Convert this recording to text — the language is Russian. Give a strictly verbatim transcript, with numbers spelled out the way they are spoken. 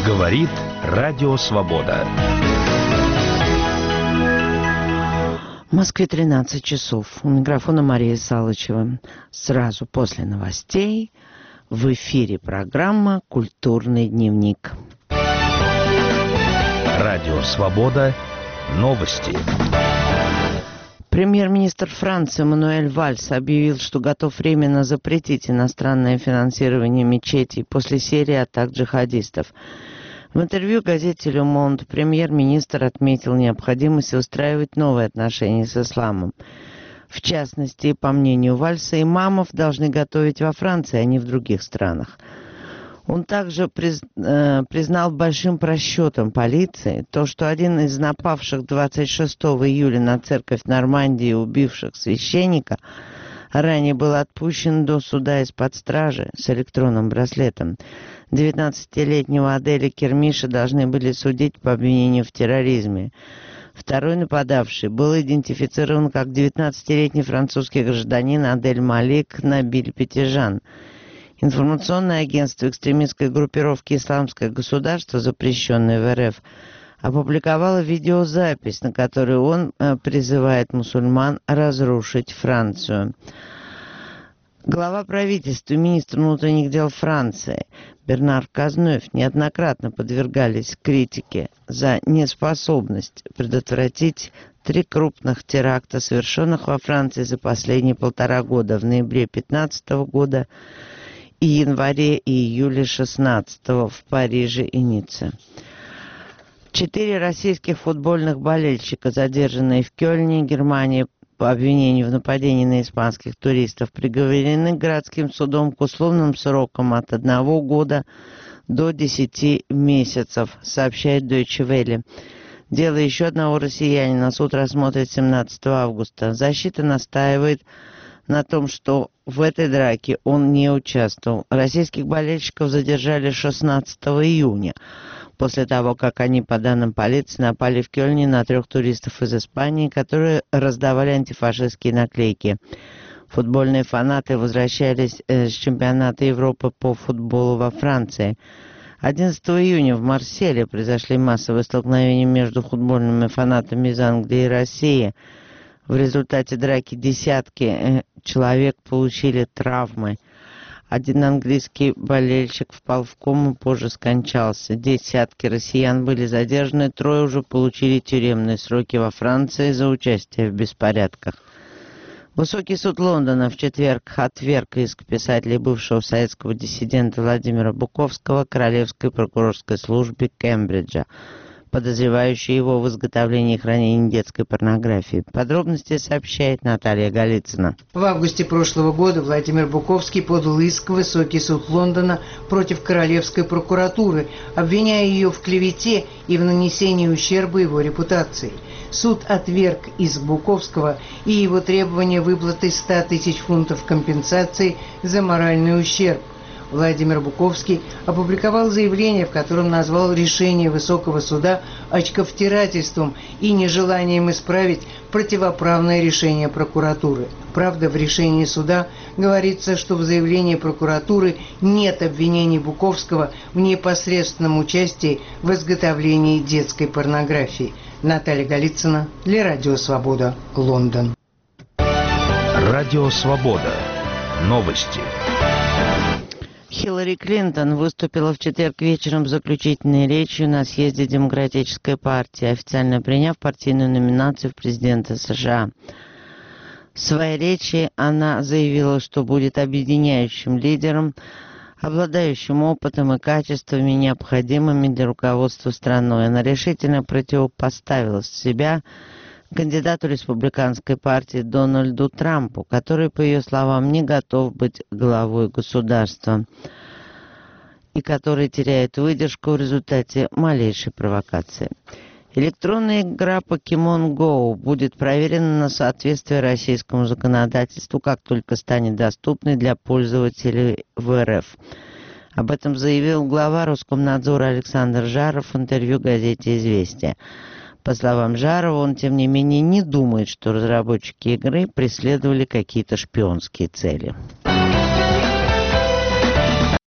Говорит Радио Свобода. В Москве тринадцать часов. У микрофона Мария Салычева. Сразу после новостей в эфире программа «Культурный дневник». Радио Свобода. Новости. Премьер-министр Франции Мануэль Вальс объявил, что готов временно запретить иностранное финансирование мечетей после серии атак джихадистов. В интервью газете «Ле Монд» премьер-министр отметил необходимость устраивать новые отношения с исламом. В частности, по мнению Вальса, имамов должны готовить во Франции, а не в других странах. Он также приз, э, признал большим просчетом полиции то, что один из напавших двадцать шестого июля на церковь в Нормандии убивших священника ранее был отпущен до суда из-под стражи с электронным браслетом. девятнадцатилетнего Аделя Кермиша должны были судить по обвинению в терроризме. Второй нападавший был идентифицирован как девятнадцатилетний французский гражданин Адель Малик Набиль Петижан. Информационное агентство экстремистской группировки «Исламское государство», запрещенное в эр эф, опубликовало видеозапись, на которой он э, призывает мусульман разрушить Францию. Глава правительства и министр внутренних дел Франции Бернар Казнёв неоднократно подвергались критике за неспособность предотвратить три крупных теракта, совершенных во Франции за последние полтора года, в ноябре две тысячи пятнадцатого года и январе и июле две тысячи шестнадцатого в Париже и Ницце. Четыре российских футбольных болельщика, задержанные в Кёльне, Германии, по обвинению в нападении на испанских туристов, приговорены городским судом к условным срокам от одного года до десяти месяцев, сообщает Deutsche Welle. Дело еще одного россиянина суд рассмотрит семнадцатого августа. Защита настаивает на том, что в этой драке он не участвовал. Российских болельщиков задержали шестнадцатого июня, после того, как они, по данным полиции, напали в Кёльне на трех туристов из Испании, которые раздавали антифашистские наклейки. Футбольные фанаты возвращались э, с чемпионата Европы по футболу во Франции. одиннадцатого июня в Марселе произошли массовые столкновения между футбольными фанатами из Англии и России. В результате драки десятки э, человек получили травмы. Один английский болельщик впал в кому, позже скончался. Десятки россиян были задержаны, трое уже получили тюремные сроки во Франции за участие в беспорядках. Высокий суд Лондона в четверг отверг иск писателя бывшего советского диссидента Владимира Буковского Королевской прокурорской службе Кембриджа, подозревающий его в изготовлении и хранении детской порнографии. Подробности сообщает Наталья Голицына. В августе прошлого года Владимир Буковский подал иск в Высокий суд Лондона против Королевской прокуратуры, обвиняя ее в клевете и в нанесении ущерба его репутации. Суд отверг иск Буковского и его требование выплаты ста тысяч фунтов компенсации за моральный ущерб. Владимир Буковский опубликовал заявление, в котором назвал решение Высокого суда очковтирательством и нежеланием исправить противоправное решение прокуратуры. Правда, в решении суда говорится, что в заявлении прокуратуры нет обвинений Буковского в непосредственном участии в изготовлении детской порнографии. Наталья Голицына для Радио Свобода, Лондон. Радио Свобода. Новости. Хиллари Клинтон выступила в четверг вечером с заключительной речью на съезде Демократической партии, официально приняв партийную номинацию в президенты США. В своей речи она заявила, что будет объединяющим лидером, обладающим опытом и качествами, необходимыми для руководства страной. Она решительно противопоставила себя кандидату республиканской партии Дональду Трампу, который, по ее словам, не готов быть главой государства и который теряет выдержку в результате малейшей провокации. Электронная игра Pokemon Go будет проверена на соответствие российскому законодательству, как только станет доступной для пользователей в эр эф. Об этом заявил глава Роскомнадзора Александр Жаров в интервью газете «Известия». По словам Жарова, он, тем не менее, не думает, что разработчики игры преследовали какие-то шпионские цели.